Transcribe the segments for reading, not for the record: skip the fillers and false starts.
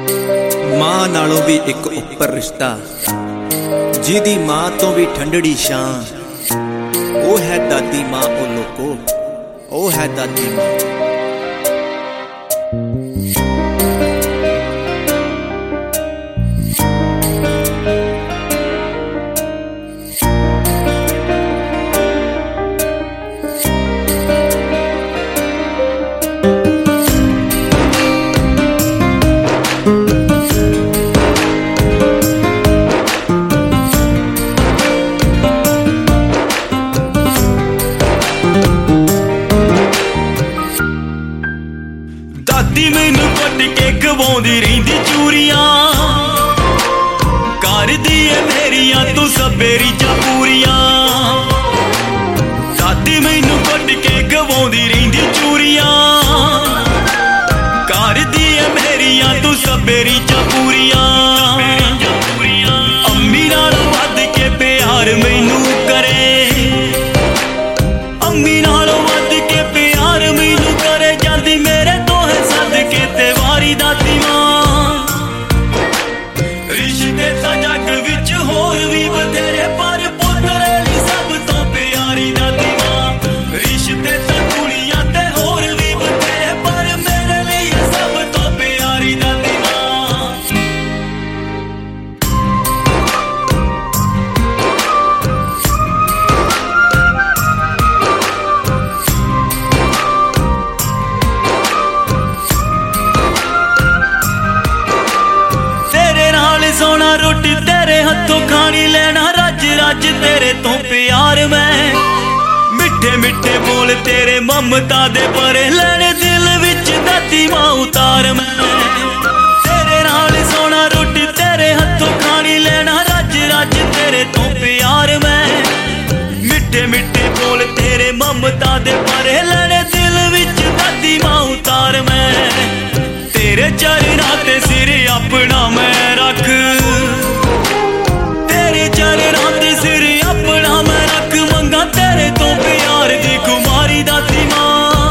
मां नालों भी एक उपर रिश्ता, जिहदी मां तो भी ठंडड़ी छां, ओ है दादी मां। ओ लोको, ओ है दादी मां। दादी मैनू कुट के गवाउंदी रहिंदी चूरियां, करदी है मेरियां तू सबेरी जा पूरियां। दादी मैनू कुट के गवाउंदी रहिंदी चूरियां, करदी है मेरियां तू सबेरी जा पूरियां। अम्मी नालों वध के प्यार मैनू करे, अम्मी नालों वध के प्यार मैनू करे, जांदी मेरे ते वारी दादी मां। रिश्ते तां जग विच होर भी बथेरे, पर पुत्तर ली सब तो प्यारी दादी मां। रिश्ते तां कुड़ियां ते होर भी बथेरे, पर मेरे लिए सब तो प्यारी दादी मां। सोना रोटी तेरे हथों खानी, लेना रज रज तेरे तो प्यार मैं। मिठे मिठे बोल तेरे ममता दे परे, लेने दिल विच दादी मां उतार मैं। तेरे नाल सोना रोटी तेरे हथों खानी, लेना रज रज तेरे तो प्यार मैं। मिठे मिठे बोल तेरे ममता दे परे, लेने दिल विच दादी मां उतार मैं। तेरे चरना ते सिर अपना मैं रख, तेरे चरना ते सिर अपना मैं रख, मंगा तेरे तो प्यार दी कुमारी दादी मां।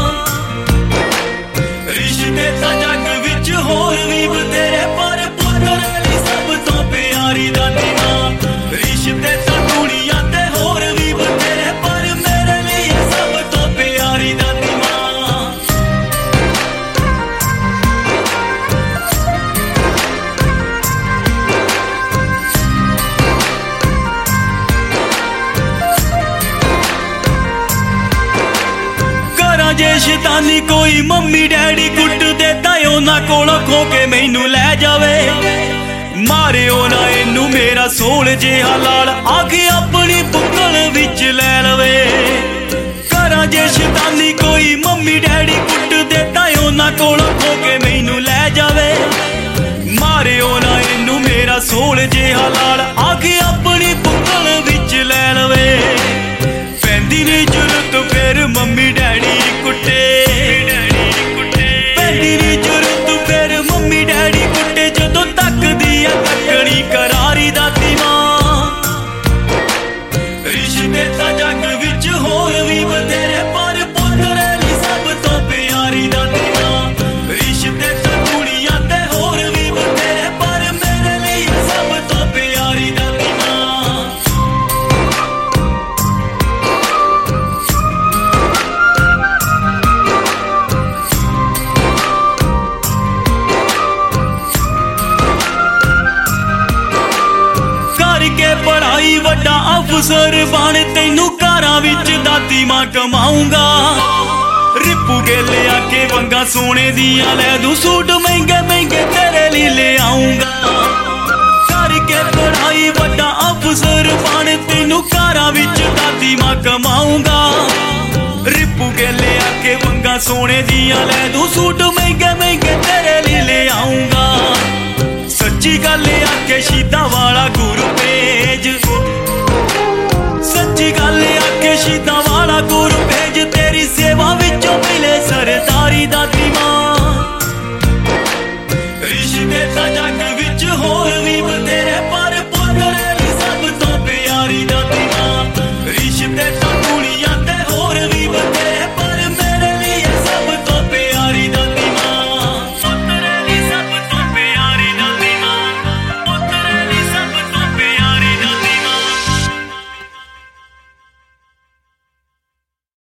रिश्ते तां जग विच होर भी बथेरे, पर पुत्तर ली सब तो प्यारी दादी मां। रिश्ते तां कुड़ियां ते होर भी बथेरे, पर मेरे लिए सब तो प्यारी दादी मां। जे शैतानी कोई मम्मी डैडी कुट दे, तां उन्हां कोलों खो के मैनू लै जावे। मारे ना इनू मेरा सोल जिहा लाल, आके अपनी बुक्कल विच लै लवे। करा जे शैतानी कोई मम्मी डैडी कुट दे, तां उन्हां कोलों खो के मैनू लै जावे। मारे ना इनू मेरा सोल जिहा लाल, आके अपनी बुक्कल विच लै लवे। पैंदी नी जरूरत फिर मम्मी डैडी कुटे, पैंदी नी जरूरत फिर मम्मी डैडी कुटे, जदों तकदी है तकड़ी करारी दादी मां। रिश्ते तां जग विच होर भी बथेरे, पर पुत्तर ली सब तो प्यारी दादी मां। रिश्ते तां कुड़ियां ते होर भी बथेरे, पर मेरे लिए सब तो प्यारी दादी मां। पढ़ाई वड्डा अफसर बन, तैनू घरां विच दादी मां कमाऊंगा। रिपू गेले आके वंगा सोने दियां लै दूं, सूट महंगे महंगे तेरे लिए ले आऊंगा। करके पढ़ाई वड्डा अफसर बन, तैनू घरां विच दादी मां कमाऊंगा। रिपू गेले आके वंगा सोने दियां लै दूं, सूट महंगे महंगे तेरे